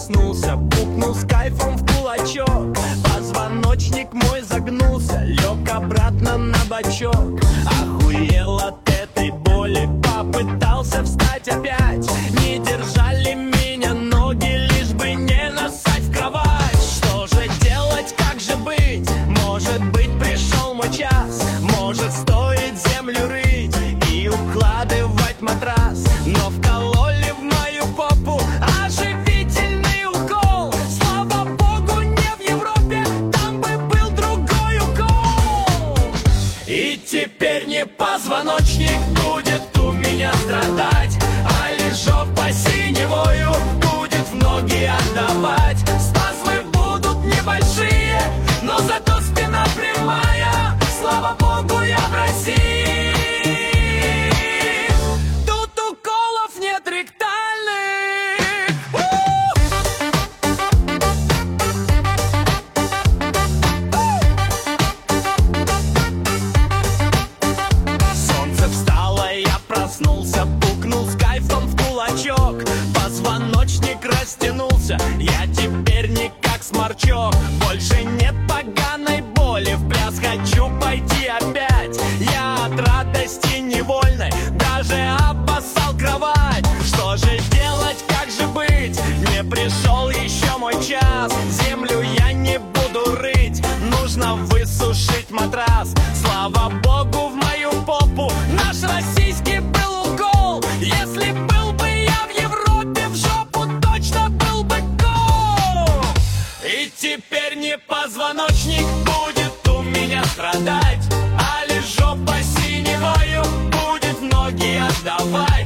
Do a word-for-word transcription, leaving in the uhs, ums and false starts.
проснулся, пукнул с кайфом в кулачок. Позвоночник мой загнулся, лег обратно на бочок. Охуел от этой боли, попытался встать опять. Не держали меня ноги, лишь бы не нассать в кровать. Что же делать, как же быть? Может быть, пришел мой час. Может, стоит землю рыть и укладывать матрас. Но вкололи в мою попу оживительный укол. Слава богу, не в Европе, там бы был другой укол. И теперь не позвоночник будет у меня страдать, а лишь жопа синевою будет в ноги отдавать. Спазмы будут небольшие, но зато спина прямая. Слава богу, я в России. Тут уколов нет ректальных. Солнце встало, я проснулся, пукнул с кайфом в кулачок. Позвоночник растянулся, я теперь не как сморчок. Больше нет поганой боли, в пляс хочу пойти опять. Я от радости невольной даже обоссал кровать. Что же делать, как же быть? Не пришел еще мой час. Землю я не буду рыть, нужно высушить матрас. Слава богу, в мою попу наш российский был укол. Если был бы я в Европе, в жопу точно был бы гол. И теперь не позвоночник будет у меня страдать, а лишь жопа синевою будет в ноги отдавать.